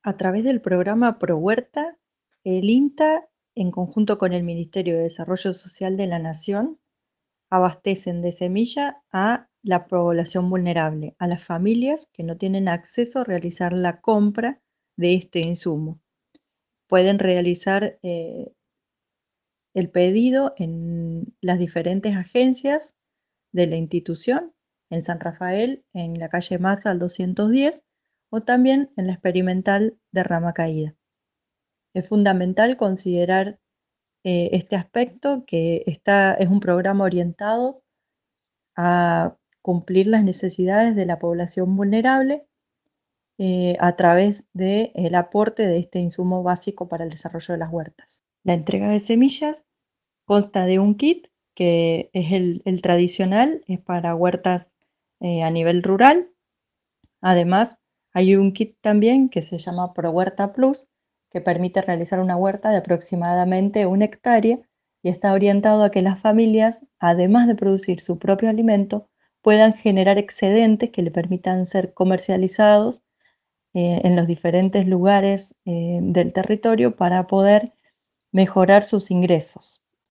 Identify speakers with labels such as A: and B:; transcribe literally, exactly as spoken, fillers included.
A: A través del programa ProHuerta, el INTA, en conjunto con el Ministerio de Desarrollo Social de la Nación, abastecen de semilla a la población vulnerable, a las familias que no tienen acceso a realizar la compra de este insumo. Pueden realizar eh, el pedido en las diferentes agencias de la institución, en San Rafael, en la calle Masa al doscientos diez, o también en la experimental de Rama Caída. Es fundamental considerar eh, este aspecto, que está, es un programa orientado a cumplir las necesidades de la población vulnerable eh, a través del aporte de este insumo básico para el desarrollo de las huertas. La entrega de semillas consta de un kit que es el, el tradicional, es para huertas eh, a nivel rural. Además, hay un kit también que se llama ProHuerta Plus, que permite realizar una huerta de aproximadamente una hectárea y está orientado a que las familias, además de producir su propio alimento, puedan generar excedentes que le permitan ser comercializados eh, en los diferentes lugares eh, del territorio para poder mejorar sus ingresos.